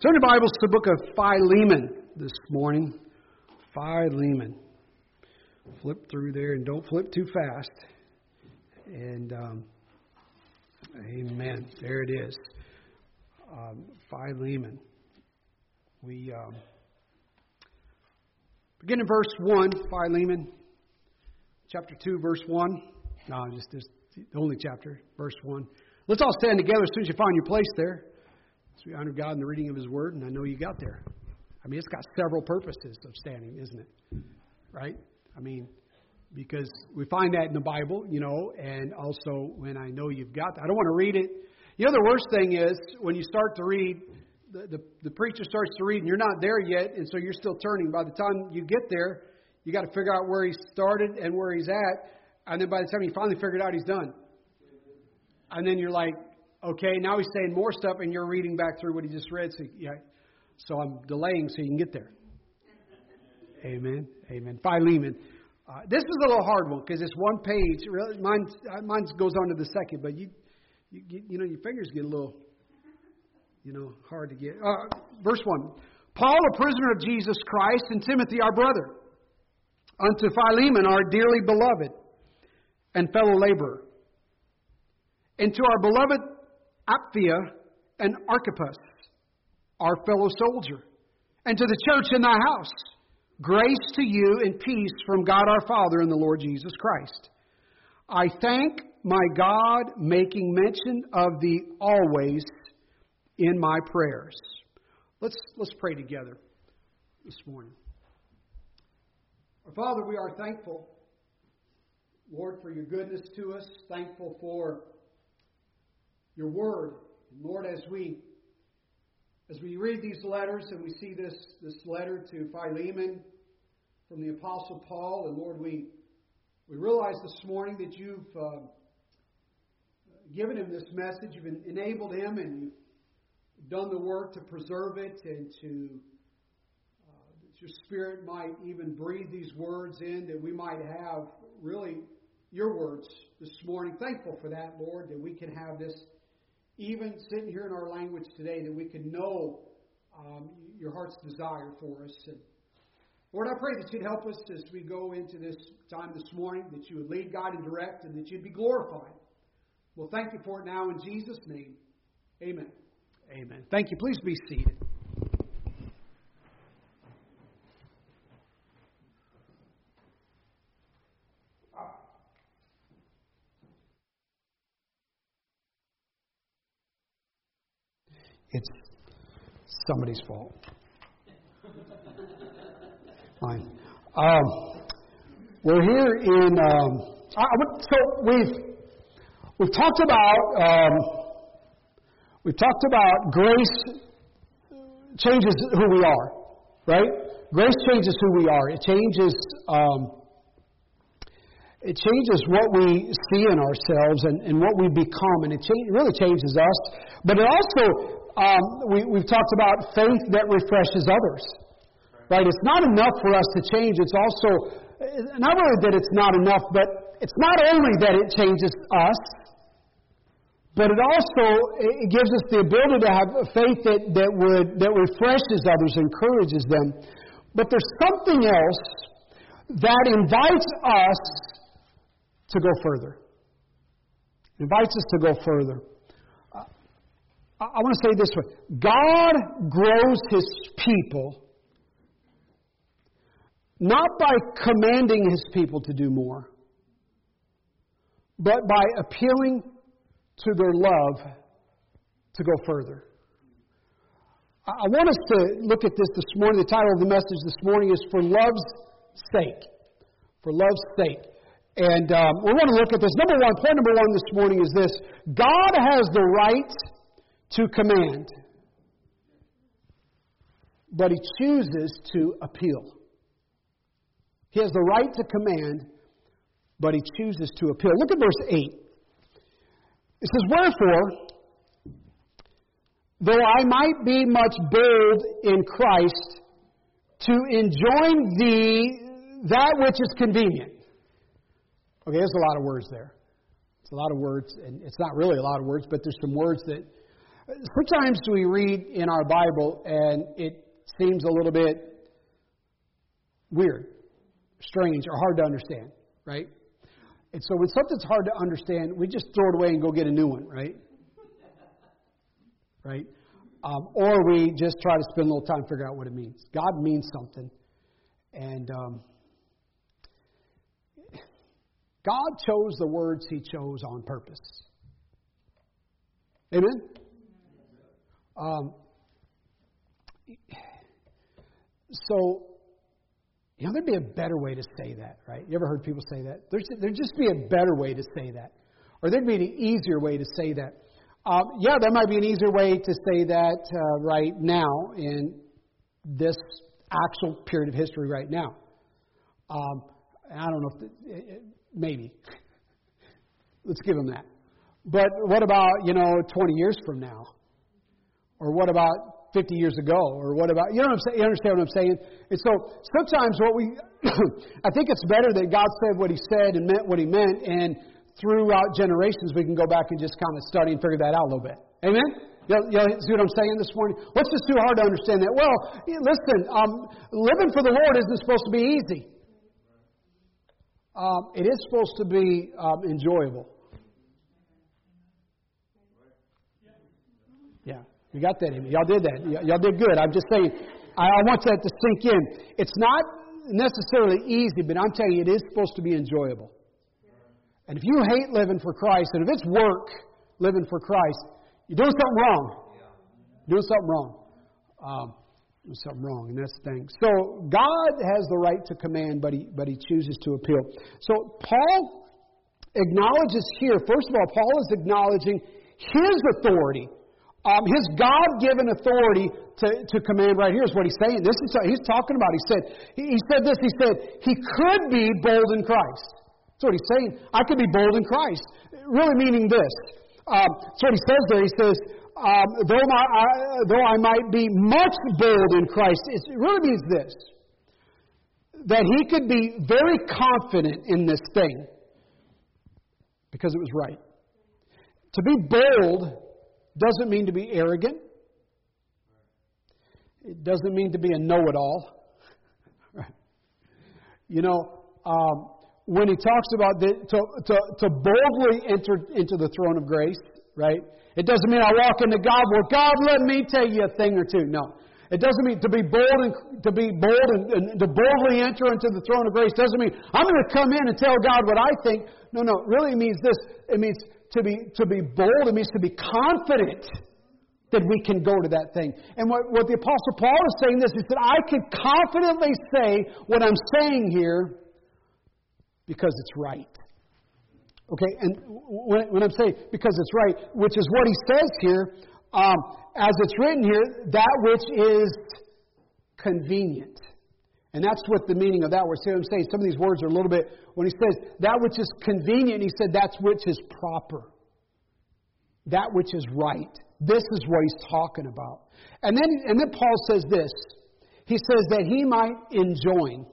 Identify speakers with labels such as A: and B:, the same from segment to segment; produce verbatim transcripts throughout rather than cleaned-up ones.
A: Turn your Bibles to the book of Philemon this morning. Philemon. Flip through there and don't flip too fast. And, um, amen. There it is. Um, Philemon. We um, begin in verse one, Philemon. Chapter two, verse one. No, just this, the only chapter, verse one. Let's all stand together as soon as you find your place there. So we honor God in the reading of His Word, and I know you got there. I mean, it's got several purposes of standing, isn't it? Right? I mean, because we find that in the Bible, you know, and also when I know you've got that. I don't want to read it. You know, the worst thing is when you start to read, the, the, the preacher starts to read, and you're not there yet, and so you're still turning. By the time you get there, you got to figure out where he started and where he's at, and then by the time you finally figure it out, he's done. And then you're like, okay, now he's saying more stuff, and you're reading back through what he just read. So, yeah, so I'm delaying so you can get there. Amen. Amen. Philemon. Uh, this is a little hard one because it's one page. Really, mine, mine goes on to the second, but you, you, you know, your fingers get a little, you know, hard to get. Uh, verse one. Paul, a prisoner of Jesus Christ, and Timothy, our brother, unto Philemon, our dearly beloved and fellow laborer, and to our beloved Apphia and Archippus, our fellow soldier, and to the church in thy house, grace to you and peace from God our Father and the Lord Jesus Christ. I thank my God, making mention of thee always in my prayers. Let's let's pray together this morning. Our Father, we are thankful, Lord, for your goodness to us. Thankful for your word. And Lord, as we as we read these letters and we see this, this letter to Philemon from the Apostle Paul, and Lord, we we realize this morning that you've uh, given him this message, you've enabled him, and you've done the work to preserve it, and to uh, that your Spirit might even breathe these words in, that we might have really your words this morning. Thankful for that, Lord, that we can have this even sitting here in our language today, that we can know um, your heart's desire for us. And Lord, I pray that you'd help us as we go into this time this morning, that you would lead, guide, and direct, and that you'd be glorified. Well, thank you for it now in Jesus' name. Amen. Amen. Thank you. Please be seated. It's somebody's fault. Fine. Um, we're here in. Um, I, so we've we've talked about um, we've talked about grace changes who we are, right? Grace changes who we are. It changes. Um, it changes what we see in ourselves and, and what we become, and it, cha- it really changes us. But it also Um, we, we've talked about faith that refreshes others. Right? It's not enough for us to change. It's also, not really that it's not enough, but it's not only that it changes us, but it also it gives us the ability to have a faith that, that, would, that refreshes others, encourages them. But there's something else that invites us to go further. It invites us to go further. I want to say it this way. God grows His people not by commanding His people to do more, but by appealing to their love to go further. I want us to look at this this morning. The title of the message this morning is For Love's Sake. For Love's Sake. And um, we want to look at this. Number one, point number one this morning is this. God has the right to command, but He chooses to appeal. He has the right to command, but He chooses to appeal. Look at verse eight. It says, Wherefore, though I might be much bold in Christ to enjoin thee that which is convenient. Okay, there's a lot of words there. It's a lot of words, and it's not really a lot of words, but there's some words that Sometimes we read in our Bible and it seems a little bit weird, strange, or hard to understand, right? And so when something's hard to understand, we just throw it away and go get a new one, right? Right? Um, or we just try to spend a little time to figure out what it means. God means something. And um, God chose the words He chose on purpose. Amen? Um, so, you know, there'd be a better way to say that, right? You ever heard people say that? There's, there'd just be a better way to say that. Or there'd be an easier way to say that. Um, yeah, there might be an easier way to say that uh, right now in this actual period of history right now. Um, I don't know if, the, maybe. Let's give them that. But what about, you know, twenty years from now? Or what about fifty years ago? Or what about, you know what I'm saying? You understand what I'm saying? And so sometimes what we, I think it's better that God said what He said and meant what He meant, and throughout generations we can go back and just kind of study and figure that out a little bit. Amen? You, you see what I'm saying this morning? What's just too hard to understand that? Well, listen, um, living for the Lord isn't supposed to be easy. Um, it is supposed to be um, enjoyable. Yeah, you got that, Amy. Y'all did that. Y- y'all did good. I'm just saying, I, I want that to sink in. It's not necessarily easy, but I'm telling you, it is supposed to be enjoyable. And if you hate living for Christ, and if it's work living for Christ, you're doing something wrong. You're doing something wrong. Um, doing something wrong, and that's the thing. So God has the right to command, but he but he chooses to appeal. So Paul acknowledges here. First of all, Paul is acknowledging his authority, um, his God-given authority to, to command. Right here is what he's saying. This is what he's talking about. He said he, he said this. He said he could be bold in Christ. That's what he's saying. I could be bold in Christ. Really meaning this. Um, that's what he says there. He says, um, though, my, I, though I might be much bold in Christ, it really means this. That he could be very confident in this thing because it was right. To be bold doesn't mean to be arrogant. It doesn't mean to be a know-it-all. Right? You know, um, when he talks about the, to, to, to boldly enter into the throne of grace, right? It doesn't mean I walk into God, well, God, let me tell you a thing or two. No. It doesn't mean to be bold and to be bold and, and to boldly enter into the throne of grace doesn't mean I'm going to come in and tell God what I think. No, no. It really means this. It means to be to be bold. It means to be confident that we can go to that thing. And what, what the Apostle Paul is saying this, he said, I can confidently say what I'm saying here because it's right. Okay, and when, when I'm saying because it's right, which is what he says here, um, as it's written here, that which is convenient. And that's what the meaning of that word. See what I'm saying? Some of these words are a little bit, when he says that which is convenient, he said that's which is proper. That which is right. This is what he's talking about. And then, and then Paul says this. He says that he might enjoin.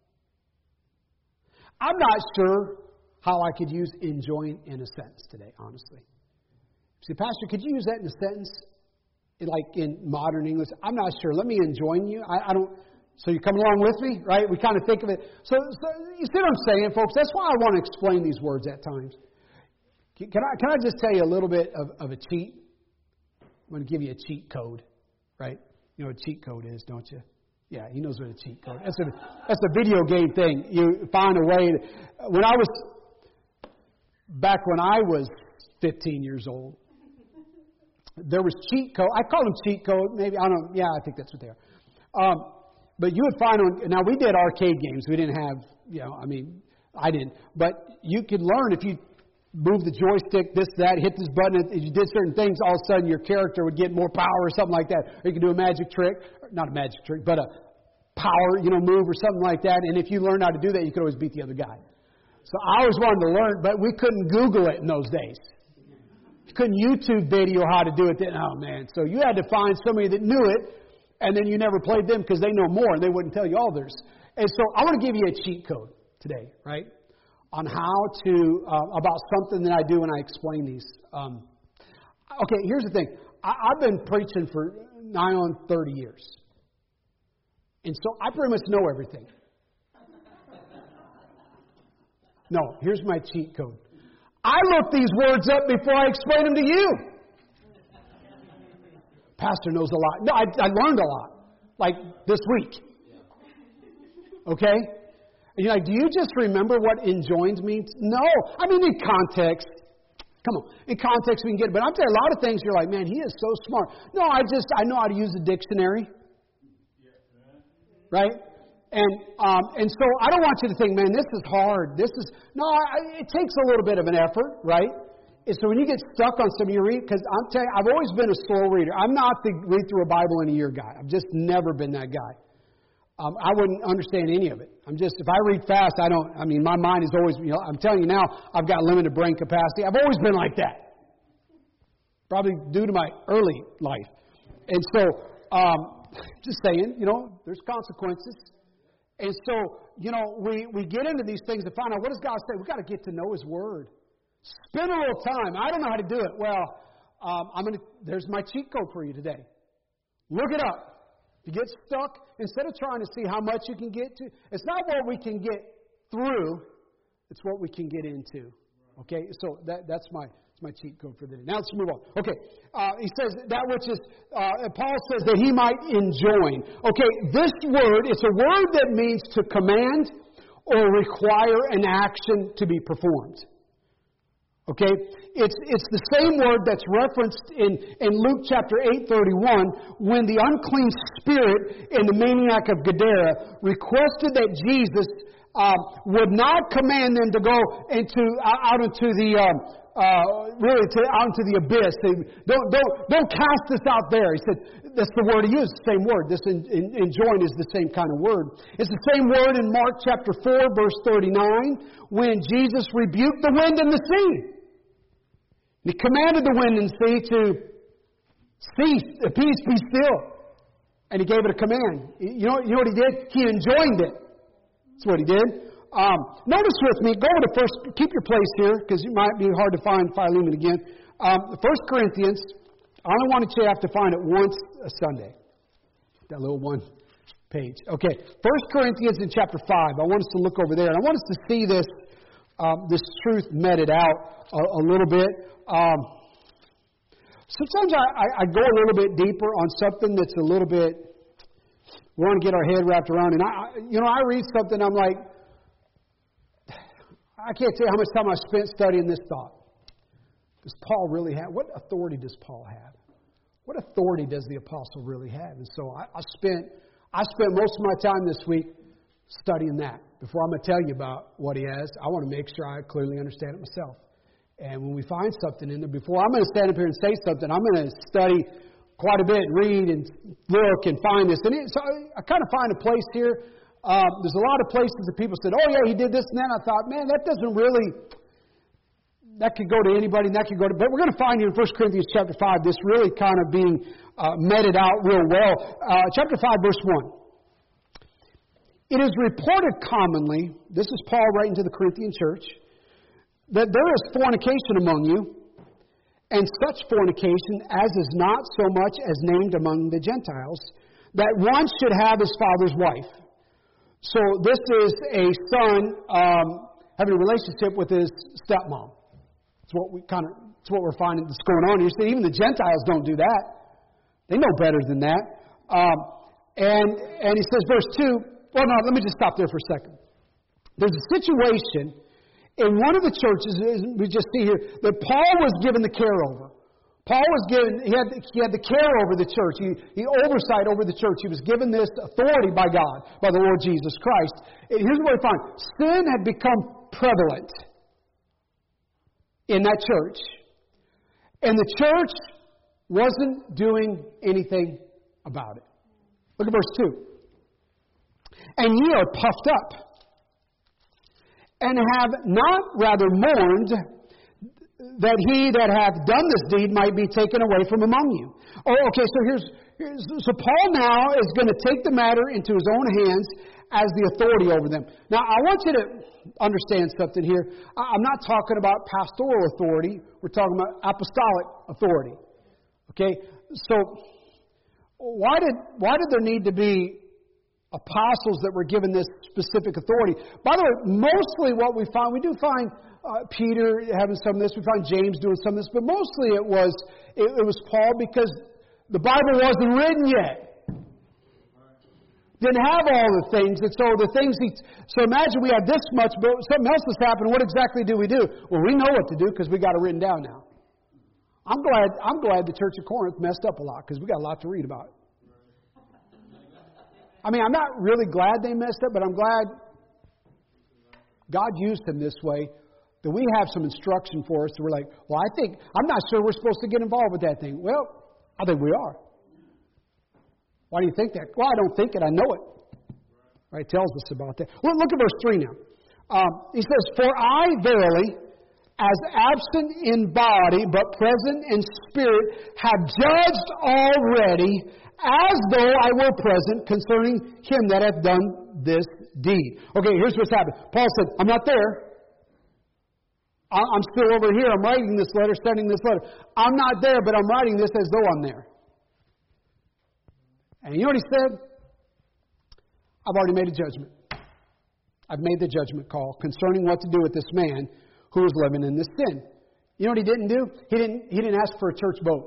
A: I'm not sure how I could use enjoin in a sentence today, honestly. See, Pastor, could you use that in a sentence, like in modern English? I'm not sure. Let me enjoin you. I, I don't. So you come along with me, right? We kind of think of it. So, so you see what I'm saying, folks? That's why I want to explain these words at times. Can I can I just tell you a little bit of, of a cheat? I'm going to give you a cheat code, right? You know what a cheat code is, don't you? Yeah, he knows what a cheat code is. That's a, that's a video game thing. You find a way. To, when I was, back when I was fifteen years old, there was cheat code. I call them cheat code. Maybe, I don't, yeah, I think that's what they are. Um, but you would find on, now we did arcade games. We didn't have, you know, I mean, I didn't. But you could learn if you move the joystick, this, that, hit this button, if you did certain things, all of a sudden your character would get more power or something like that. Or you could do a magic trick, not a magic trick, but a power, you know, move or something like that. And if you learned how to do that, you could always beat the other guy. So I always wanted to learn, but we couldn't Google it in those days. You couldn't YouTube video how to do it then. Oh, man. So you had to find somebody that knew it, and then you never played them because they know more, and they wouldn't tell you all theirs. And so I want to give you a cheat code today, right, on how to, uh, about something that I do when I explain these. Um, okay, here's the thing. I, I've been preaching for nigh on thirty years. And so I pretty much know everything. No, here's my cheat code. I look these words up before I explain them to you. Pastor knows a lot. No, I, I learned a lot. Like this week. Okay? And you're like, do you just remember what enjoined means? No. I mean, in context. Come on. In context, we can get it. But I'm telling you, a lot of things you're like, man, he is so smart. No, I just, I know how to use a dictionary. Right? And um, and so I don't want you to think, man, this is hard. This is, no, I, it takes a little bit of an effort, right? And so when you get stuck on some of your read, because I'm telling you, I've always been a slow reader. I'm not the read through a Bible in a year guy. I've just never been that guy. Um, I wouldn't understand any of it. I'm just, if I read fast, I don't, I mean, my mind is always, you know, I'm telling you now, I've got limited brain capacity. I've always been like that. Probably due to my early life. And so, um, just saying, you know, there's consequences. And so, you know, we, we get into these things to find out, what does God say? We've got to get to know His Word. Spend a little time. I don't know how to do it. Well, um, I'm gonna. There's my cheat code for you today. Look it up. If you get stuck, instead of trying to see how much you can get to, it's not what we can get through, it's what we can get into. Okay? So that that's my that's my cheat code for the day. Now let's move on. Okay. Uh, he says that which is, uh, Paul says that he might enjoin. Okay, this word, it's a word that means to command or require an action to be performed. Okay? It's it's the same word that's referenced in, in Luke chapter eight thirty-one when the unclean spirit and the maniac of Gadara requested that Jesus uh, would not command them to go into out into the um, uh, really to, out into the abyss. They, don't don't don't cast us out there. He said that's the word he used. The same word. This in, in, enjoin is the same kind of word. It's the same word in Mark chapter four verse thirty-nine when Jesus rebuked the wind and the sea. He commanded the wind and sea to cease, peace, be still. And He gave it a command. You know, you know what He did? He enjoined it. That's what He did. Um, notice with me, go to first, keep your place here, because it might be hard to find Philemon again. Um, First Corinthians, I only wanted you to have to find it once a Sunday. That little one page. Okay, First Corinthians in chapter five. I want us to look over there. And I want us to see this, um, this truth meted out a, a little bit. Um, sometimes I, I, I go a little bit deeper on something that's a little bit, we want to get our head wrapped around. And, I, you know, I read something, I'm like, I can't tell you how much time I spent studying this thought. Does Paul really have, what authority does Paul have? What authority does the apostle really have? And so I, I spent, I spent most of my time this week studying that. Before I'm going to tell you about what he has, I want to make sure I clearly understand it myself. And when we find something in there, before I'm going to stand up here and say something, I'm going to study quite a bit, read and look and find this. And it, so I, I kind of find a place here. Um, there's a lot of places that people said, oh, yeah, he did this and that. And I thought, man, that doesn't really, that could go to anybody and that could go to, but we're going to find here in First Corinthians chapter five, this really kind of being uh, meted out real well. Uh, chapter five, verse one. It is reported commonly, this is Paul writing to the Corinthian church, that there is fornication among you, and such fornication as is not so much as named among the Gentiles, that one should have his father's wife. So this is a son um, having a relationship with his stepmom. That's what we kind of. That's what we're finding that's going on here. So even the Gentiles don't do that; they know better than that. Um, and and he says, verse two. Well, no, let me just stop there for a second. There's a situation in one of the churches, we just see here, that Paul was given the care over. Paul was given, he had, he had the care over the church. He, he oversight over the church. He was given this authority by God, by the Lord Jesus Christ. And here's what we find. Sin had become prevalent in that church. And the church wasn't doing anything about it. Look at verse two. And ye are puffed up, and have not rather mourned that he that hath done this deed might be taken away from among you. Oh, okay, so here's, here's so Paul now is going to take the matter into his own hands as the authority over them. Now, I want you to understand something here. I'm not talking about pastoral authority. We're talking about apostolic authority. Okay? so why did why did there need to be apostles that were given this specific authority? By the way, mostly what we find, we do find uh, Peter having some of this, we find James doing some of this, but mostly it was it, it was Paul, because the Bible wasn't written yet. Didn't have all the things, and so the things he. So imagine we have this much, but something else has happened. What exactly do we do? Well, we know what to do because we got it written down now. I'm glad. I'm glad the Church of Corinth messed up a lot, because we got a lot to read about. I mean, I'm not really glad they messed up, but I'm glad God used them this way, that we have some instruction for us. That we're like, well, I think, I'm not sure we're supposed to get involved with that thing. Well, I think we are. Why do you think that? Well, I don't think it. I know it. Right? It tells us about that. Well, look at verse three now. Um, he says, "For I verily, as absent in body, but present in spirit, have judged already, as though I were present, concerning him that hath done this deed." Okay, here's what's happened. Paul said, I'm not there. I'm still over here. I'm writing this letter, sending this letter. I'm not there, but I'm writing this as though I'm there. And you know what he said? I've already made a judgment. I've made the judgment call concerning what to do with this man who is living in this sin. You know what he didn't do? He didn't, he didn't ask for a church vote.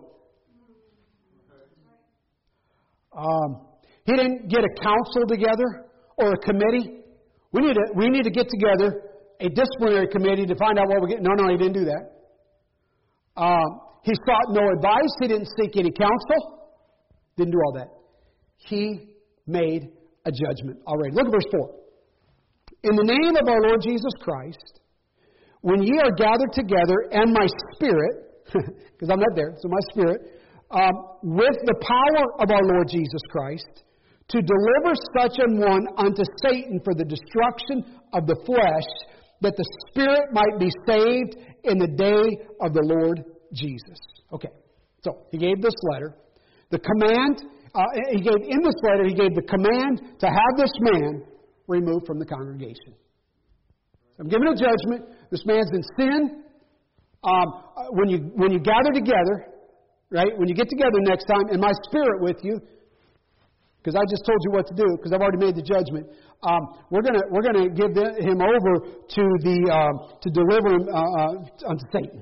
A: Um, he didn't get a council together or a committee. We need to, we need to get together a disciplinary committee to find out what we're getting. No, no, he didn't do that. Um, he sought no advice. He didn't seek any counsel. Didn't do all that. He made a judgment already. Look at verse four. "In the name of our Lord Jesus Christ, when ye are gathered together, and my spirit," because I'm not there, so my spirit, um, "with the power of our Lord Jesus Christ, to deliver such an one unto Satan for the destruction of the flesh, that the spirit might be saved in the day of the Lord Jesus." Okay, so he gave this letter. The command, uh, he gave in this letter, he gave the command to have this man removed from the congregation. I'm giving a judgment. This man's in sin. Um, when you when you gather together, right? When you get together next time, and my spirit with you, because I just told you what to do, because I've already made the judgment. Um, we're gonna we're gonna give the, him over to the um, to deliver him uh, uh, unto Satan.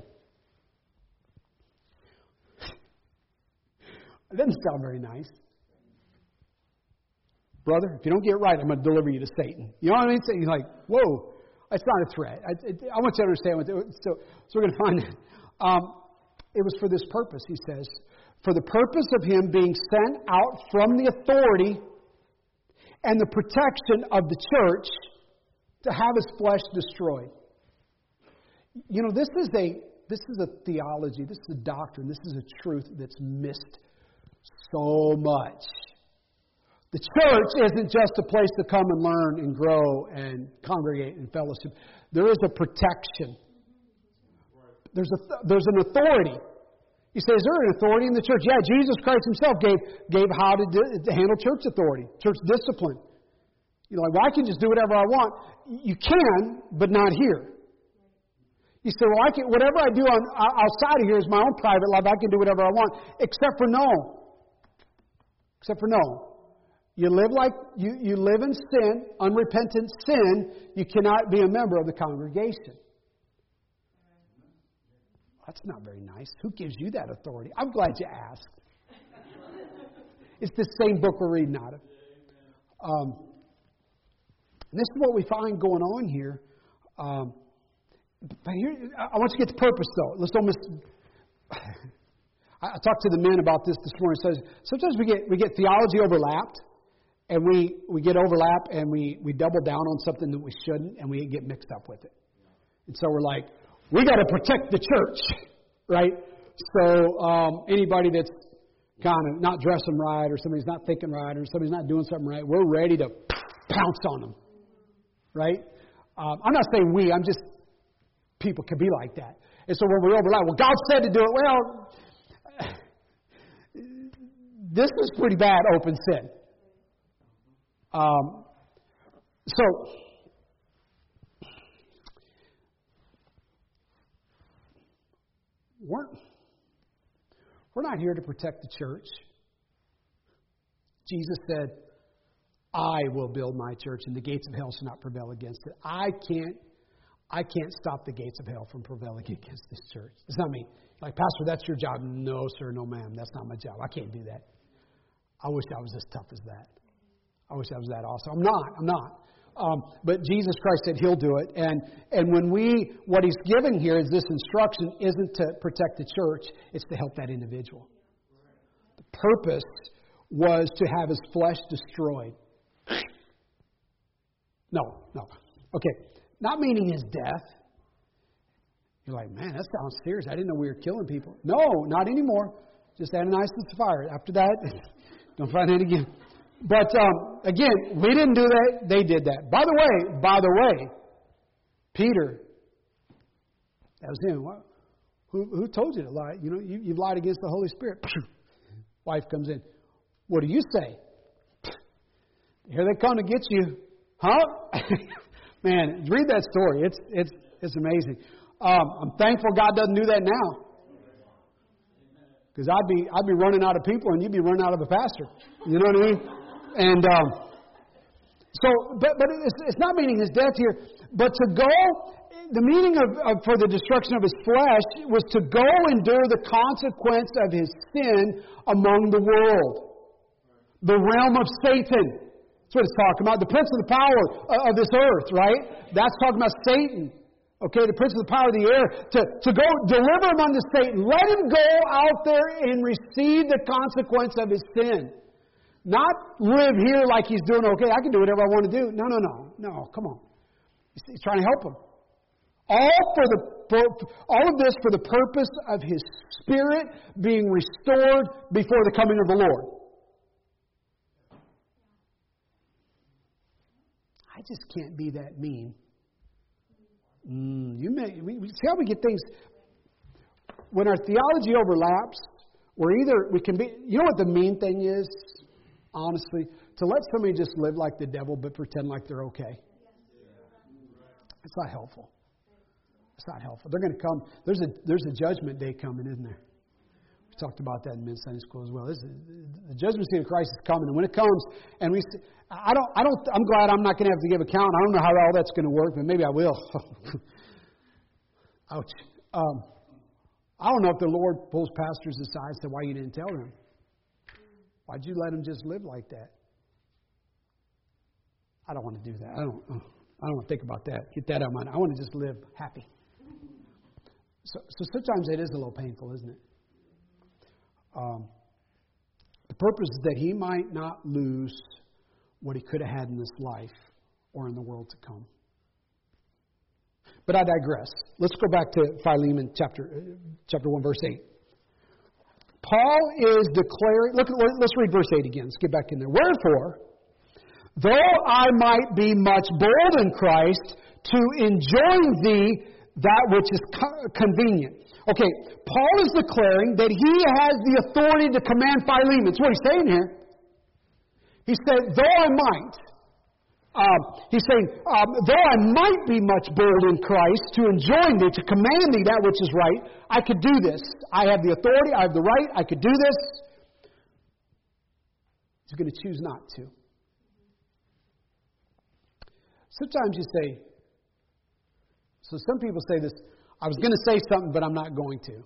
A: It doesn't sound very nice, brother. If you don't get right, I'm going to deliver you to Satan. You know what I mean? So you're like, whoa, it's not a threat. I, it, I want you to understand what. It, so, so we're going to find it. Um, it was for this purpose, he says. For the purpose of him being sent out from the authority and the protection of the church to have his flesh destroyed. You know, this is a this is a theology, this is a doctrine, this is a truth that's missed so much. The church isn't just a place to come and learn and grow and congregate and fellowship. There is a protection. There's a there's an authority. You say, is there an authority in the church? Yeah, Jesus Christ himself gave, gave how to, do, to handle church authority, church discipline. You're like, well, I can just do whatever I want. You can, but not here. You say, well, I can, whatever I do on, outside of here is my own private life. I can do whatever I want. Except for no. Except for no. You live like, you, you live in sin, unrepentant sin. You cannot be a member of the congregation. That's not very nice. Who gives you that authority? I'm glad you asked. It's the same book we're reading out of. Um, this is what we find going on here. Um, but here, I want you to get the purpose, though. Let's don't miss. I, I talked to the men about this this morning. So sometimes we get we get theology overlapped, and we, we get overlap, and we, we double down on something that we shouldn't, and we get mixed up with it. And so we're like, we got to protect the church, right? So um, anybody that's kind of not dressing right, or somebody's not thinking right, or somebody's not doing something right, we're ready to pounce on them, right? Um, I'm not saying we. I'm just people can be like that. And so when we overlap, well, God said to do it. Well, this is pretty bad open sin. Um, so. Weren't, We're not here to protect the church. Jesus said, I will build my church, and the gates of hell shall not prevail against it. I can't, I can't stop the gates of hell from prevailing against this church. It's not me. Like, Pastor, that's your job. No, sir, no, ma'am. That's not my job. I can't do that. I wish I was as tough as that. I wish I was that awesome. I'm not. I'm not. Um, but Jesus Christ said He'll do it. And and when we, what He's giving here is this instruction isn't to protect the church. It's to help that individual. The purpose was to have his flesh destroyed. No, no. Okay. Not meaning his death. You're like, man, that sounds serious. I didn't know we were killing people. No, not anymore. Just Ananias and Sapphira. After that, don't find it again. But um, again, we didn't do that. They did that. By the way, by the way, Peter, that was him. What? Who, who told you to lie? You know, you, you've lied against the Holy Spirit. Wife comes in. What do you say? Here they come to get you. Huh? Man, read that story. It's it's it's amazing. Um, I'm thankful God doesn't do that now. Because I'd be I'd be running out of people and you'd be running out of a pastor. You know what I mean? And um, so, but but it's, it's not meaning his death here. But to go, the meaning of, of for the destruction of his flesh was to go endure the consequence of his sin among the world, the realm of Satan. That's what it's talking about. The prince of the power of this earth, right? That's talking about Satan. Okay, the prince of the power of the air. To, to go deliver him unto Satan. Let him go out there and receive the consequence of his sin. Not live here like he's doing okay. I can do whatever I want to do. No, no, no. No, come on. He's, he's trying to help him. All for the for, all of this for the purpose of his spirit being restored before the coming of the Lord. I just can't be that mean. Mm, you may we, we, see how we get things when our theology overlaps. We're either we can be. You know what the mean thing is, honestly, to let somebody just live like the devil but pretend like they're okay. It's not helpful. It's not helpful. They're going to come. There's a there's a judgment day coming, isn't there? We talked about that in men's Sunday school as well. This is, the judgment seat of Christ is coming, and when it comes, and we, I don't, I don't, I'm glad I'm not going to have to give account. I don't know how all that's going to work, but maybe I will. Ouch. Um, I don't know if the Lord pulls pastors aside and says, "Why you didn't tell them? Why'd you let them just live like that?" I don't want to do that. I don't. I don't want to think about that. Get that out of mind. I want to just live happy. So, so sometimes it is a little painful, isn't it? Um, the purpose is that he might not lose what he could have had in this life or in the world to come. But I digress. Let's go back to Philemon chapter uh, chapter one, verse eight. Paul is declaring. Look, let's read verse eight again. Let's get back in there. Wherefore, though I might be much bold in Christ to enjoin thee that which is co- convenient. Okay, Paul is declaring that he has the authority to command Philemon. That's what he's saying here. He said, though I might, um, he's saying, um, though I might be much bold in Christ to enjoin thee, to command thee that which is right, I could do this. I have the authority, I have the right, I could do this. He's going to choose not to. Sometimes you say, so some people say this, I was going to say something, but I'm not going to.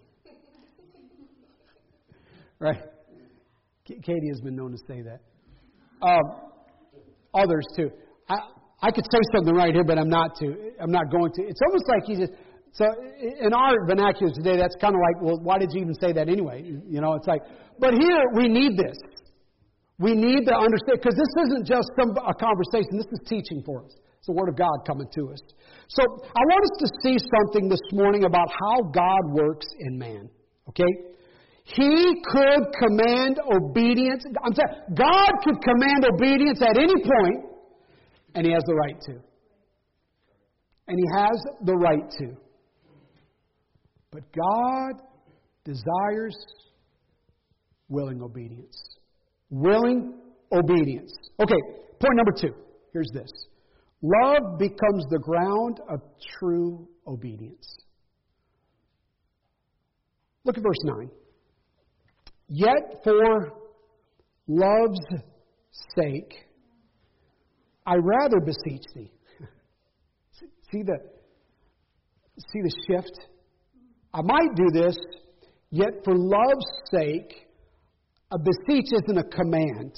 A: Right? Katie has been known to say that. Um, others too. I I could say something right here, but I'm not to. I'm not going to. It's almost like he just. So in our vernacular today, that's kind of like, well, why did you even say that anyway? You know, it's like. But here we need this. We need to understand, because this isn't just some a conversation. This is teaching for us. It's the Word of God coming to us. So I want us to see something this morning about how God works in man. Okay? He could command obedience. I'm saying God could command obedience at any point, and He has the right to. And He has the right to. But God desires willing obedience. Willing obedience. Okay, point number two. Here's this. Love becomes the ground of true obedience. Look at verse nine. Yet for love's sake, I rather beseech thee. See the, see the shift? I might do this, yet for love's sake, a beseech isn't a command.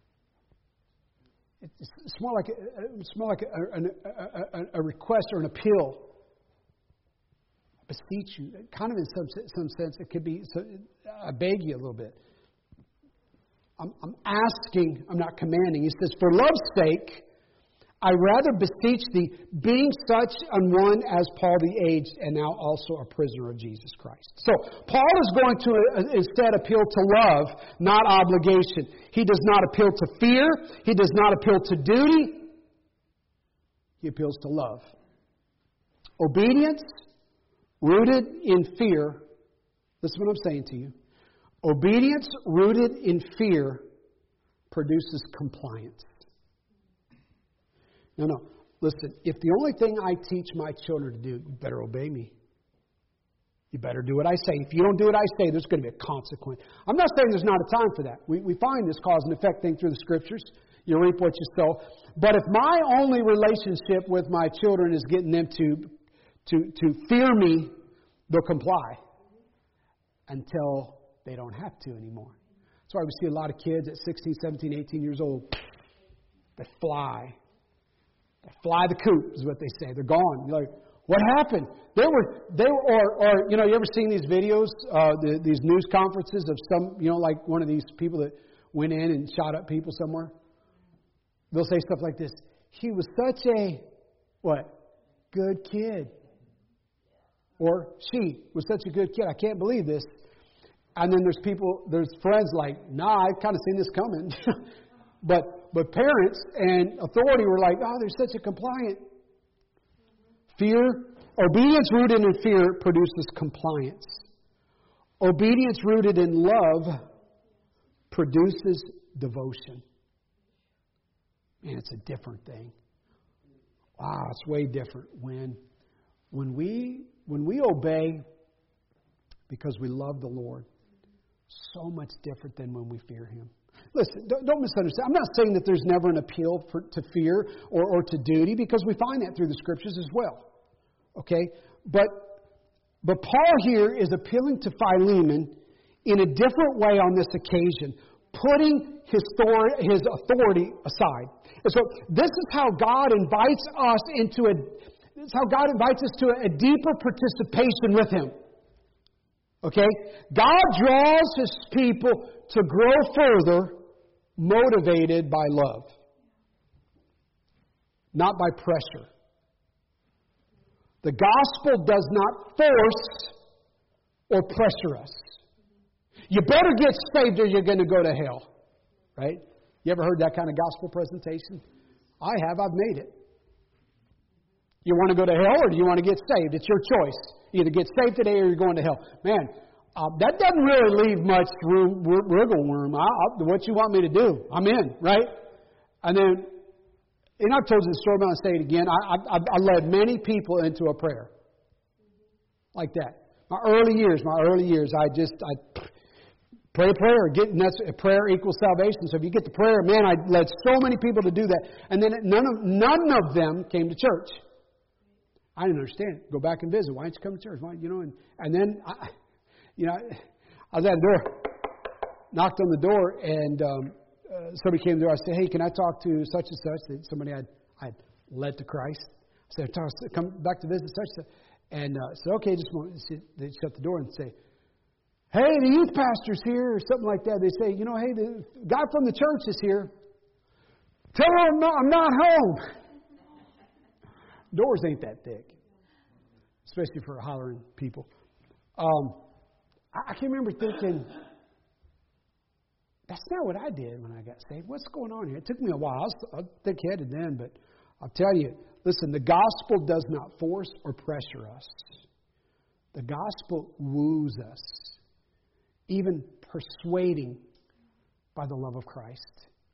A: It's more like a, it's more like a, a, a, a request or an appeal. I beseech you. Kind of in some some sense, it could be, so I beg you a little bit. I'm, I'm asking, I'm not commanding. He says, for love's sake, I rather beseech thee, being such an one as Paul the aged, and now also a prisoner of Jesus Christ. So, Paul is going to uh, instead appeal to love, not obligation. He does not appeal to fear. He does not appeal to duty. He appeals to love. Obedience, rooted in fear. Listen to what I'm saying to you. Obedience rooted in fear produces compliance. No, no. Listen, if the only thing I teach my children to do, you better obey me. You better do what I say. If you don't do what I say, there's going to be a consequence. I'm not saying there's not a time for that. We, we find this cause and effect thing through the Scriptures. You reap what you sow. But if my only relationship with my children is getting them to, to, to fear me, they'll comply until they don't have to anymore. That's why we see a lot of kids at sixteen, seventeen, eighteen years old. They fly. They fly the coop is what they say. They're gone. You're like, what happened? They were, they were, or, or you know, you ever seen these videos, uh, the, these news conferences of some, you know, like one of these people that went in and shot up people somewhere? They'll say stuff like this. He was such a, what, good kid. Or she was such a good kid. I can't believe this. And then there's people, there's friends like, nah, I've kind of seen this coming. but but parents and authority were like, oh, they're such a compliant. Fear, obedience rooted in fear produces compliance. Obedience rooted in love produces devotion. Man, it's a different thing. Wow, it's way different when when we when we obey because we love the Lord. So much different than when we fear Him. Listen, don't, don't misunderstand. I'm not saying that there's never an appeal for, to fear or, or to duty, because we find that through the Scriptures as well. Okay? But, but Paul here is appealing to Philemon in a different way on this occasion, putting his, thor- his authority aside. And so this is how God invites us into a, this is how God invites us to a, a deeper participation with Him. Okay? God draws His people to grow further motivated by love, not by pressure. The gospel does not force or pressure us. You better get saved or you're going to go to hell. Right? You ever heard that kind of gospel presentation? I have. I've made it. You want to go to hell or do you want to get saved? It's your choice. Either get saved today or you're going to hell. Man, uh, that doesn't really leave much room, wiggle room. I, I, what you want me to do? I'm in, right? And then, and I've told you the story, but I'll say it again. I, I, I led many people into a prayer like that. My early years, my early years, I just, I pray a prayer. Get, and that's, a prayer equals salvation. So if you get the prayer, man, I led so many people to do that. And then none of, none of them came to church. I didn't understand it. Go back and visit. Why don't you come to church? Why, you know, and, and then, I, you know, I was at the door, knocked on the door, and um, uh, somebody came there. I said, hey, can I talk to such and such? That somebody I'd, I'd led to Christ. I said, come back to visit such and such. And uh, I said, okay, just a moment. They shut the door and say, hey, the youth pastor's here, or something like that. They say, you know, hey, the guy from the church is here. Tell him I'm not, I'm not home. Doors ain't that thick, especially for hollering people. Um, I, I can remember thinking, that's not what I did when I got saved. What's going on here? It took me a while. I was, I was thick-headed then, but I'll tell you, listen, the gospel does not force or pressure us. The gospel woos us, even persuading by the love of Christ.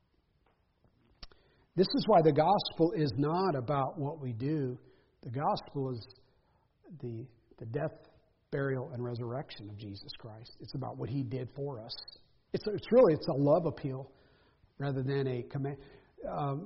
A: This is why the gospel is not about what we do. The gospel is the, the death, burial, and resurrection of Jesus Christ. It's about what He did for us. It's, it's really, it's a love appeal rather than a command. Um,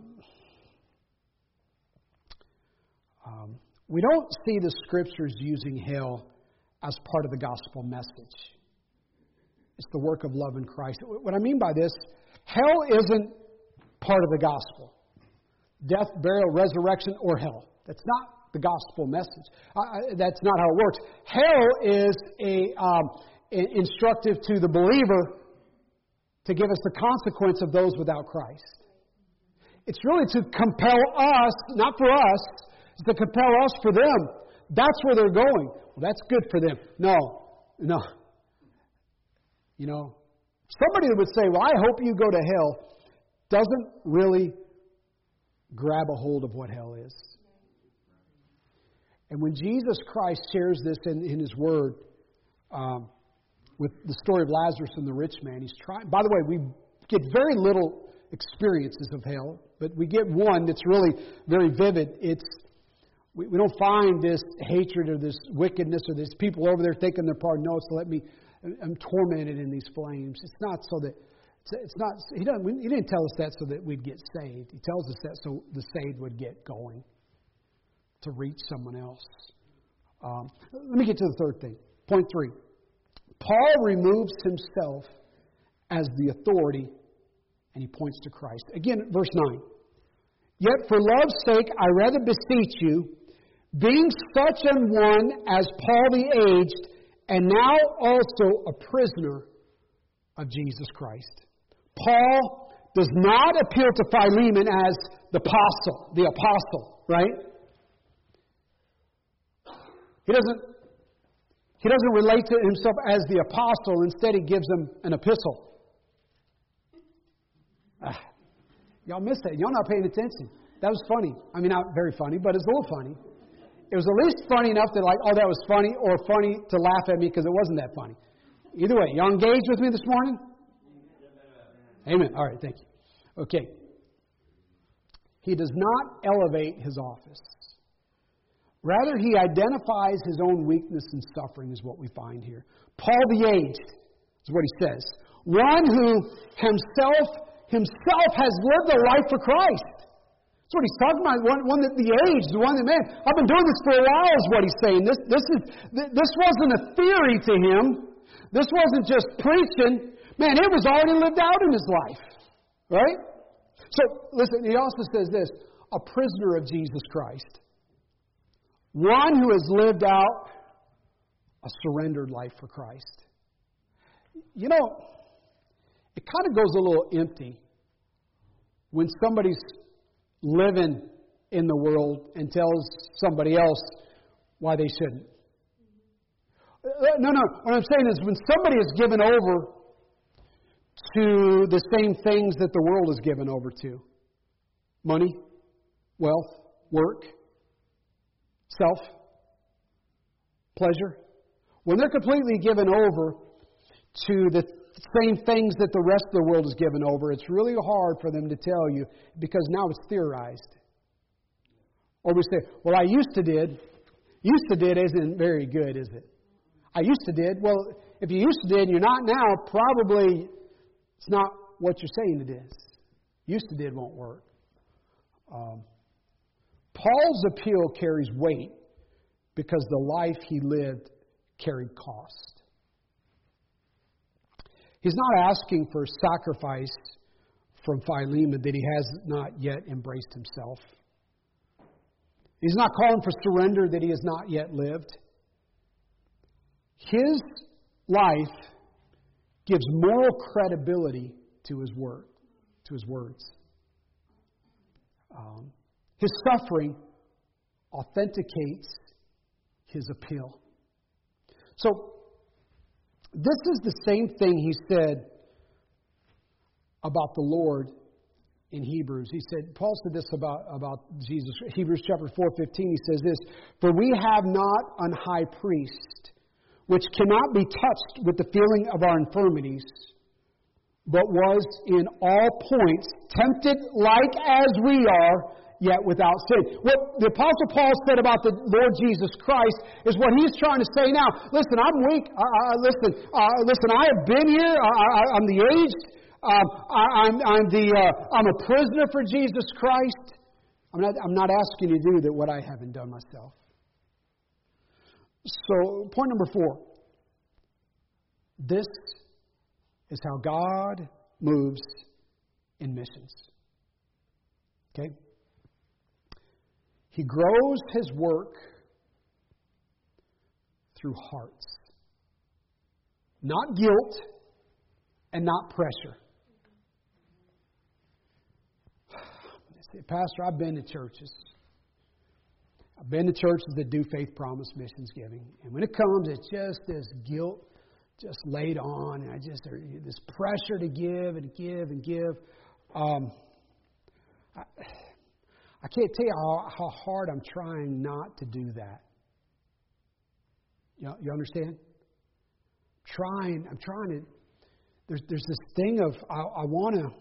A: um, we don't see the Scriptures using hell as part of the gospel message. It's the work of love in Christ. What I mean by this, hell isn't part of the gospel. Death, burial, resurrection, or hell. That's not the gospel message. Uh, that's not how it works. Hell is a um, instructive to the believer to give us the consequence of those without Christ. It's really to compel us, not for us, it's to compel us for them. That's where they're going. Well, that's good for them. No, no. You know, somebody that would say, well, I hope you go to hell, doesn't really grab a hold of what hell is. And when Jesus Christ shares this in, in His Word, um, with the story of Lazarus and the rich man, He's trying. By the way, we get very little experiences of hell, but we get one that's really very vivid. It's we, we don't find this hatred or this wickedness or these people over there thinking they're part. No, it's to let me. I'm tormented in these flames. It's not so that. It's, it's not. He doesn't. He didn't tell us that so that we'd get saved. He tells us that so the saved would get going, to reach someone else. Um, let me get to the third thing. Point three. Paul removes himself as the authority, and he points to Christ. Again, verse nine. Yet for love's sake I rather beseech you, being such an one as Paul the aged, and now also a prisoner of Jesus Christ. Paul does not appeal to Philemon as the apostle, the apostle, right? He doesn't, he doesn't relate to himself as the apostle. Instead, he gives him an epistle. Ah, y'all missed that. Y'all not paying attention. That was funny. I mean, not very funny, but it's a little funny. It was at least funny enough that like, oh, that was funny, or funny to laugh at me because it wasn't that funny. Either way, y'all engaged with me this morning? Amen. All right, thank you. Okay. He does not elevate his office. Rather, he identifies his own weakness and suffering is what we find here. Paul the aged is what he says. One who himself, himself has lived a life for Christ. That's what he's talking about. One, one that the aged, the one that, man, I've been doing this for a while is what he's saying. This, this, is, this wasn't a theory to him. This wasn't just preaching. Man, it was already lived out in his life. Right? So, listen, he also says this, a prisoner of Jesus Christ. One who has lived out a surrendered life for Christ. You know, it kind of goes a little empty when somebody's living in the world and tells somebody else why they shouldn't. No, no. What I'm saying is when somebody is given over to the same things that the world is given over to. Money, wealth, work, self, pleasure. When they're completely given over to the same things that the rest of the world is given over, it's really hard for them to tell you because now it's theorized. Or we say, well, I used to did. Used to did isn't very good, is it? I used to did. Well, if you used to did and you're not now, probably it's not what you're saying it is. Used to did won't work. Um, Paul's appeal carries weight because the life he lived carried cost. He's not asking for sacrifice from Philemon that he has not yet embraced himself. He's not calling for surrender that he has not yet lived. His life gives moral credibility to his word, to his words. Um, his suffering authenticates his appeal. So, this is the same thing he said about the Lord in Hebrews. He said, Paul said this about, about Jesus. Hebrews chapter four fifteen, he says this, "For we have not an high priest, which cannot be touched with the feeling of our infirmities, but was in all points tempted like as we are, yet without sin. What the Apostle Paul said about the Lord Jesus Christ is what he's trying to say now. Listen, I'm weak. Uh, uh, listen, uh, listen, I have been here. I, I, I'm the aged. Um, I, I'm, I'm the. Uh, I'm a prisoner for Jesus Christ. I'm not. I'm not asking you to do that what I haven't done myself. So, point number four. This is how God moves in missions. Okay? He grows His work through hearts. Not guilt and not pressure. Say, Pastor, I've been to churches. I've been to churches that do faith promise missions giving. And when it comes, it's just this guilt just laid on. And I just, this pressure to give and give and give. Um, I, I can't tell you how, how hard I'm trying not to do that. You know, you understand? Trying, I'm trying to. There's there's this thing of I, I want to.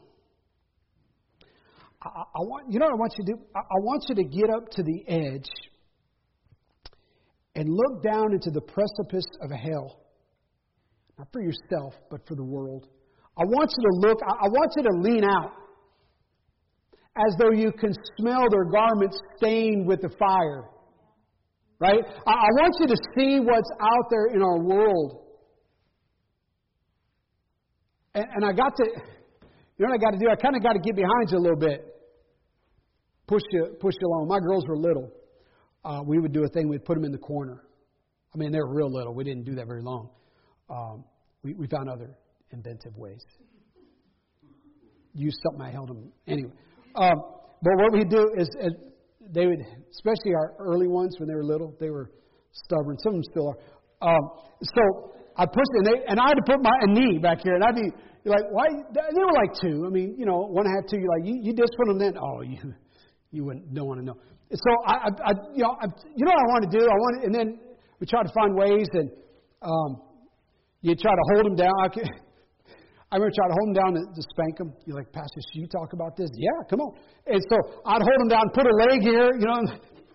A: I, I want you know what I want you to do. I, I want you to get up to the edge and look down into the precipice of hell, not for yourself, but for the world. I want you to look. I, I want you to lean out, as though you can smell their garments stained with the fire. Right? I, I want you to see what's out there in our world. And, and I got to, you know what I got to do? I kind of got to get behind you a little bit. Push you, push you along. My girls were little. Uh, we would do a thing. We'd put them in the corner. I mean, they were real little. We didn't do that very long. Um, we, we found other inventive ways. Used something I held them. Anyway. Um, but what we do is, is they would, especially our early ones when they were little, they were stubborn. Some of them still are. Um, so I pushed it, and, they, and I had to put my a knee back here, and I'd be you're like, why? They were like two. I mean, you know, one and a half, two. You're like, you, you discipline them then? Oh, you you wouldn't don't want to know. And so I, I, I you know, I, you know what I want to do? I want, and then we try to find ways, and um, you try to hold them down. I, can, I remember trying to hold them down to, to spank them. You're like, Pastor, should you talk about this? Yeah, come on. And so I'd hold them down, put a leg here, you know.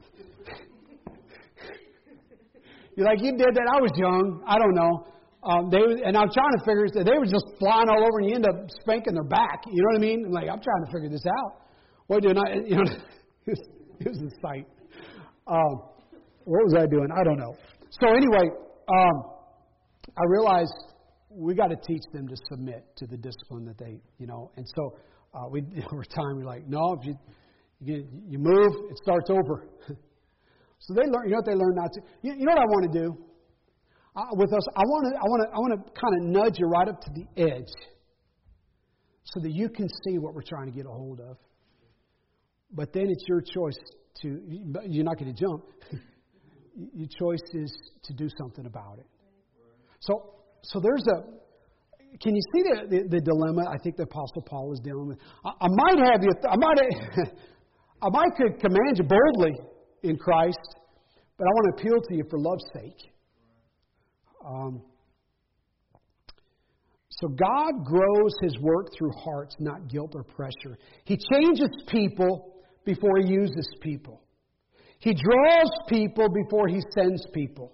A: You're like, you did that. I was young. I don't know. Um, they and I'm trying to figure. They were just flying all over, and you end up spanking their back. You know what I mean? I'm like, I'm trying to figure this out. What do I? You know, it was, it was a sight. Um, what was I doing? I don't know. So anyway, um, I realized we got to teach them to submit to the discipline that they, you know. And so uh, we over time we're like, no, if you you, you move, it starts over. So they learn. You know what they learn not to. You, you know what I want to do uh, with us. I want to. I want to. I want to kind of nudge you right up to the edge, so that you can see what we're trying to get a hold of. But then it's your choice to. You're not going to jump. Your choice is to do something about it. So, so there's a. Can you see the, the, the dilemma I think the Apostle Paul was dealing with? I, I might have you. I might. I might could command you boldly in Christ, but I want to appeal to you for love's sake. Um, so God grows His work through hearts, not guilt or pressure. He changes people before He uses people. He draws people before He sends people.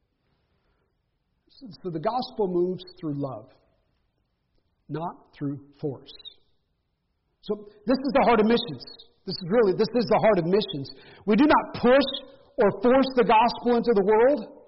A: So the gospel moves through love, not through force. So this is the heart of missions. This is really, this is the heart of missions. We do not push or force the gospel into the world.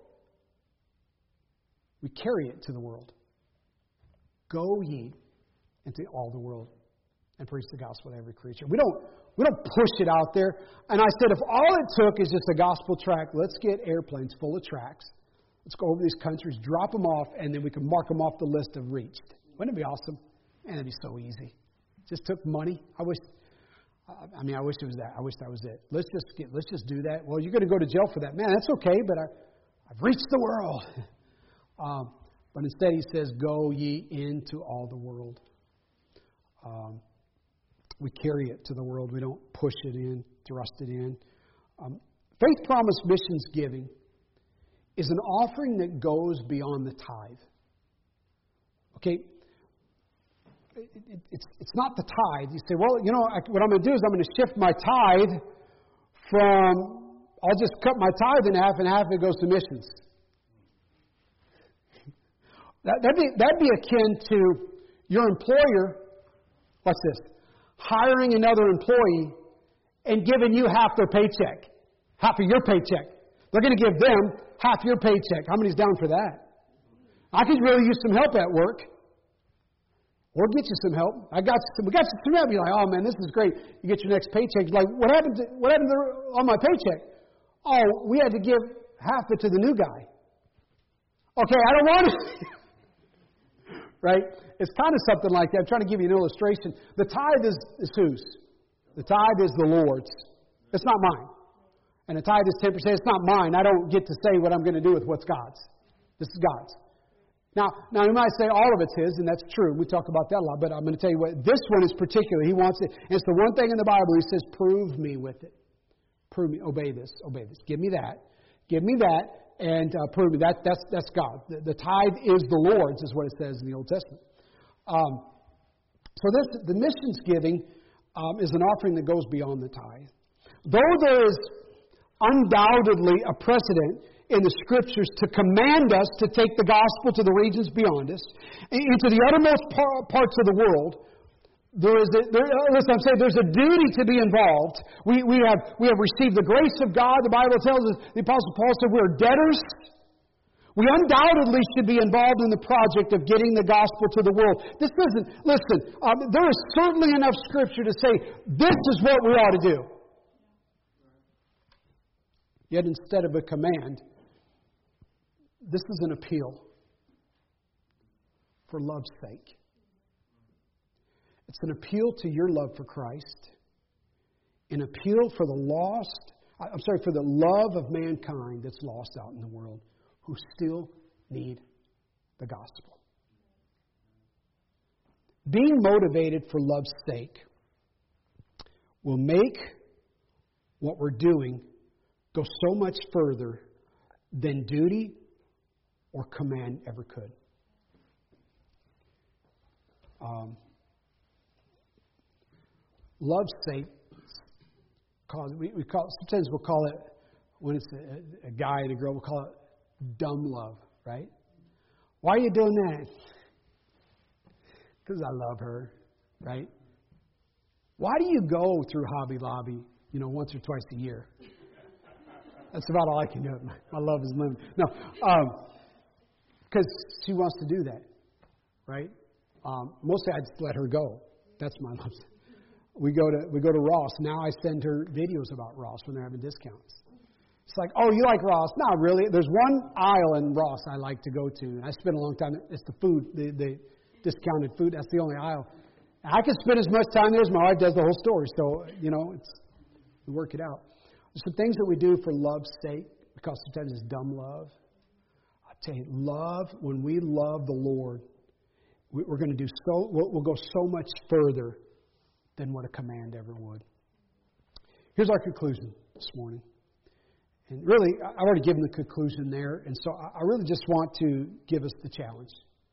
A: We carry it to the world. Go ye into all the world and preach the gospel to every creature. We don't, we don't push it out there. And I said, if all it took is just a gospel tract, let's get airplanes full of tracts. Let's go over these countries, drop them off, and then we can mark them off the list of reached. Wouldn't it be awesome? Man, it'd be so easy. Just took money. I wish... I mean, I wish it was that. I wish that was it. Let's just get. Let's just do that. Well, you're going to go to jail for that, man. That's okay, but I, I've reached the world. um, but instead, he says, "Go ye into all the world." Um, we carry it to the world. We don't push it in, thrust it in. Um, Faith Promise Missions giving is an offering that goes beyond the tithe. Okay. it, it, it's, it's not the tithe. You say, well, you know, I, what I'm going to do is I'm going to shift my tithe from, I'll just cut my tithe in half and half of it goes to missions. That, that'd, be, that'd be akin to your employer, what's this, hiring another employee and giving you half their paycheck, half of your paycheck. They're going to give them half your paycheck. How many's down for that? I could really use some help at work. Or get you some help. I got some, we got some help. You're like, oh man, this is great. You get your next paycheck. You're like, what happened to, what happened to, on my paycheck? Oh, we had to give half it to the new guy. Okay, I don't want it. Right? It's kind of something like that. I'm trying to give you an illustration. The tithe is, is whose? The tithe is the Lord's. It's not mine. And the tithe is ten percent. It's not mine. I don't get to say what I'm going to do with what's God's. This is God's. Now, now you might say all of it's His, and that's true. We talk about that a lot, but I'm going to tell you what, this one is particular. He wants it. And it's the one thing in the Bible He says, prove me with it. Prove me. Obey this. Obey this. Give me that. Give me that, and uh, prove me. That, that's, that's God. The, the tithe is the Lord's, is what it says in the Old Testament. Um, so this, the missions giving um, is an offering that goes beyond the tithe. Though there is undoubtedly a precedent in the Scriptures to command us to take the gospel to the regions beyond us, into the uttermost par- parts of the world. There is a, there, listen, I'm saying there's a duty to be involved. We, we, have, we have received the grace of God. The Bible tells us, the Apostle Paul said we're debtors. We undoubtedly should be involved in the project of getting the gospel to the world. This isn't, listen, um, there is certainly enough Scripture to say this is what we ought to do. Yet instead of a command, this is an appeal for love's sake. It's an appeal to your love for Christ, an appeal for the lost, I'm sorry, for the love of mankind that's lost out in the world, who still need the gospel. Being motivated for love's sake will make what we're doing go so much further than duty or command ever could. Um, love's sake, cause we, we call sometimes we'll call it, when it's a, a guy and a girl, we'll call it dumb love, right? Why are you doing that? Because I love her, right? Why do you go through Hobby Lobby, you know, once or twice a year? That's about all I can do. My love is limited. No, because um, she wants to do that, right? Um, mostly I just let her go. That's my love. We go to we go to Ross. Now I send her videos about Ross when they're having discounts. It's like, oh, you like Ross? No, really. There's one aisle in Ross I like to go to. And I spend a long time. It's the food, the, the discounted food. That's the only aisle. I can spend as much time there as my wife does the whole store. So, you know, it's we work it out. There's some things that we do for love's sake, because sometimes it's dumb love. I tell you, love, when we love the Lord, we're going to do so, we'll go so much further than what a command ever would. Here's our conclusion this morning. And really, I've already given the conclusion there, and so I really just want to give us the challenge.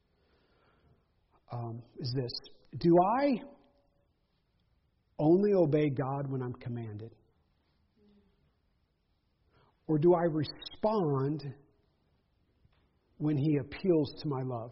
A: Um, is this, do I only obey God when I'm commanded? Or do I respond when He appeals to my love?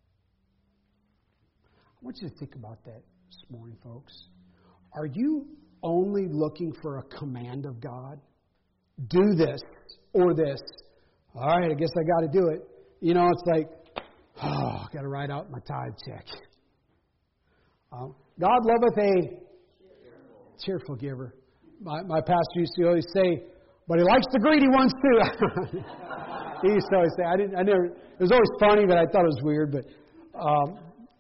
A: I want you to think about that this morning, folks. Are you only looking for a command of God? Do this or this. All right, I guess I got to do it. You know, it's like, oh, I got to write out my tithe check. Uh, God loveth a cheerful giver. My, my pastor used to always say, but He likes the greedy ones too. He used to always say, I didn't, I never, it was always funny, but I thought it was weird. But um,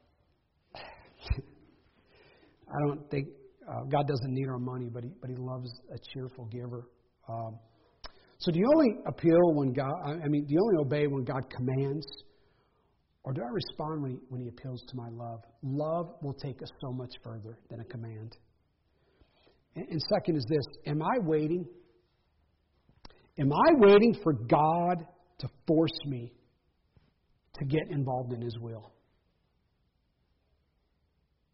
A: I don't think, uh, God doesn't need our money, but He, but He loves a cheerful giver. Um, so do you only appeal when God, I mean, do you only obey when God commands? Or do I respond when he, when he appeals to my love? Love will take us so much further than a command. And, and second is this, am I waiting? Am I waiting for God to force me to get involved in His will?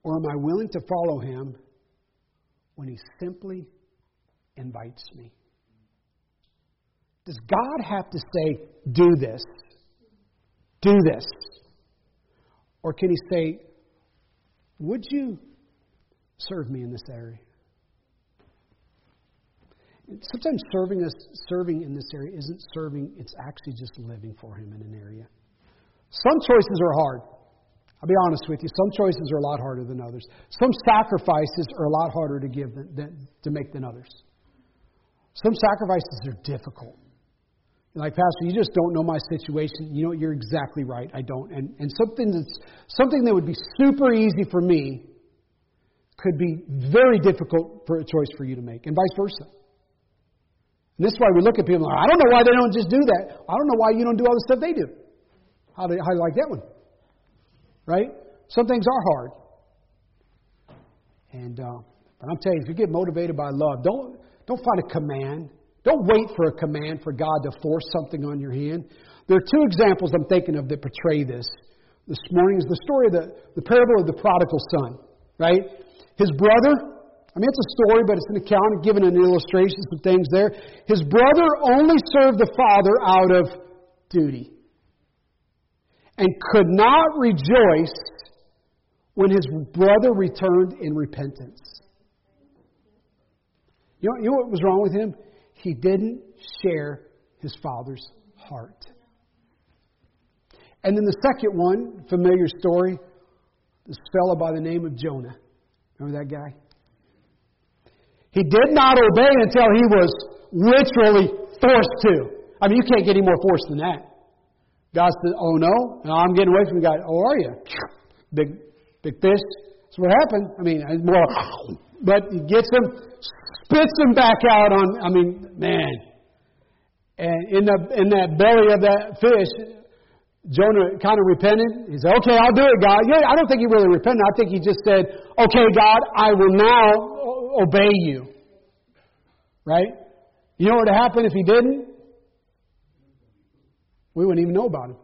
A: Or am I willing to follow Him when He simply invites me? Does God have to say, do this? Do this? Or can He say, would you serve me in this area? Sometimes serving us, serving in this area isn't serving, it's actually just living for Him in an area. Some choices are hard. I'll be honest with you. Some choices are a lot harder than others. Some sacrifices are a lot harder to give than, than to make than others. Some sacrifices are difficult. Like, Pastor, you just don't know my situation. You know, you're exactly right. I don't. And and something that's something that would be super easy for me could be very difficult for a choice for you to make, and vice versa. And this is why we look at people and I don't know why they don't just do that. I don't know why you don't do all the stuff they do. How do, how do you like that one? Right? Some things are hard. And uh, but I'm telling you, if you get motivated by love, don't don't find a command. Don't wait for a command for God to force something on your hand. There are two examples I'm thinking of that portray this. This morning is the story of the, the parable of the prodigal son. Right? His brother, I mean, it's a story, but it's an account, given an illustration, some things there. His brother only served the father out of duty and could not rejoice when his brother returned in repentance. You know, you know what was wrong with him? He didn't share his father's heart. And then the second one, familiar story, this fellow by the name of Jonah. Remember that guy? He did not obey until he was literally forced to. I mean, you can't get any more forced than that. God said, oh no, no I'm getting away from God. Oh, are you? Big, big fish. That's what happened. I mean, more, but he gets him, spits him back out on, I mean, man. And in the in that belly of that fish, Jonah kind of repented. He said, okay, I'll do it, God. Yeah, I don't think he really repented. I think he just said, okay, God, I will now obey you. Right? You know what would happen if he didn't? We wouldn't even know about him.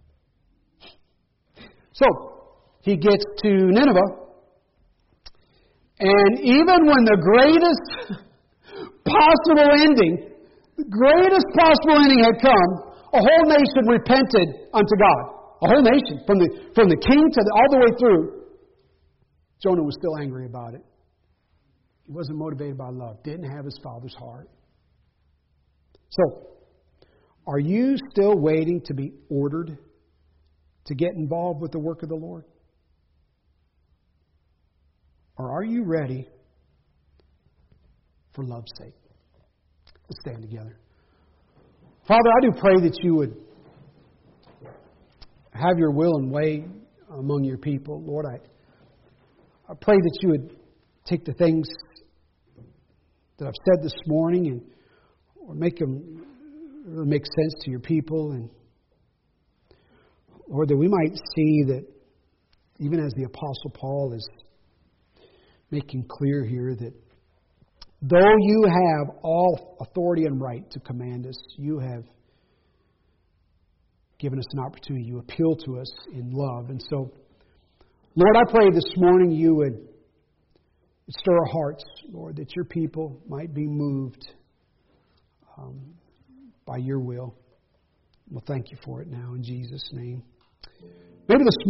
A: So, he gets to Nineveh. And even when the greatest possible ending, the greatest possible ending had come, a whole nation repented unto God. A whole nation, from the from the king to the, all the way through. Jonah was still angry about it. He wasn't motivated by love. Didn't have his father's heart. So, are you still waiting to be ordered to get involved with the work of the Lord? Or are you ready for love's sake? Let's stand together. Father, I do pray that you would have your will and way among your people. Lord, I, I pray that you would take the things that I've said this morning and or make them really make sense to your people. And Lord, that we might see that even as the Apostle Paul is making clear here that though you have all authority and right to command us, you have given us an opportunity. You appeal to us in love. And so, Lord, I pray this morning you would stir our hearts, Lord, that your people might be moved um, by your will. Well, thank you for it now in Jesus' name. Maybe this